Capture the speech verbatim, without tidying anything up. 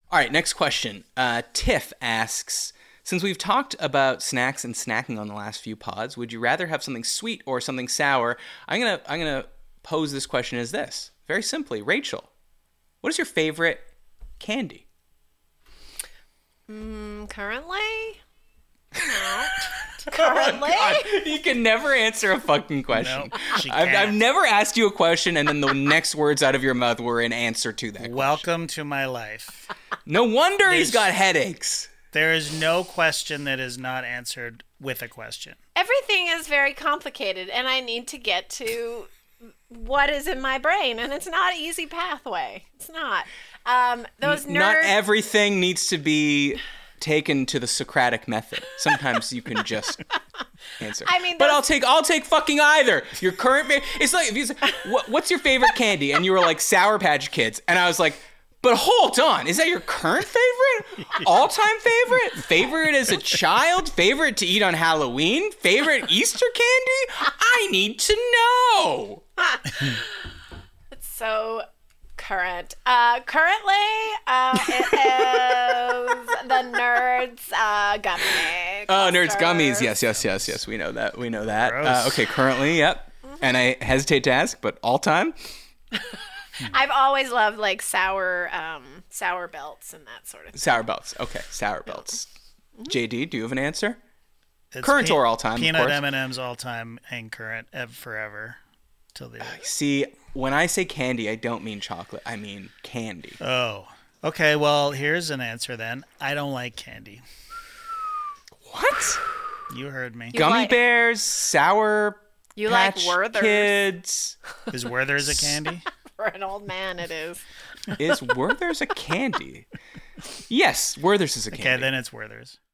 All right, next question. Uh, Tiff asks, since we've talked about snacks and snacking on the last few pods, would you rather have something sweet or something sour? I'm gonna I'm gonna pose this question as this. Very simply, Rachel, what is your favorite candy? Mm, currently? No. Currently? Oh, you can never answer a fucking question. No, she I've, can't. I've never asked you a question and then the next words out of your mouth were an answer to that question. Welcome to my life. No wonder he's There's- got headaches. There is no question that is not answered with a question. Everything is very complicated, and I need to get to what is in my brain, and it's not an easy pathway. It's not. Um, those nerds. Not everything needs to be taken to the Socratic method. Sometimes you can just answer. I mean, but those- I'll take I'll take fucking either. Your current fa- it's like if you say, what, what's your favorite candy, and you were like Sour Patch Kids, and I was like, but hold on, is that your current favorite? All-time favorite? Favorite as a child? Favorite to eat on Halloween? Favorite Easter candy? I need to know. It's so current. Uh, currently, uh, it is the Nerds uh, gummy. Oh, Nerds clusters. gummies. Yes, yes, yes, yes. We know that. We know that. Gross. Uh, okay, currently, yep. And I hesitate to ask, but all-time? I've always loved like sour, um, sour belts and that sort of thing. Sour belts. Okay, sour belts. J D, do you have an answer? It's Current pe- or all time, of Peanut course. M and M's all time and current ev- forever till the See, when I say candy, I don't mean chocolate. I mean candy. Oh. Okay, well, here's an answer then. I don't like candy. What? You heard me. You Gummy like- bears, sour You like Patch Werther's. Kids. Is Werther's a candy? For an old man, it is. Is Werther's a candy? Yes, Werther's is a Okay, candy. then it's Werther's.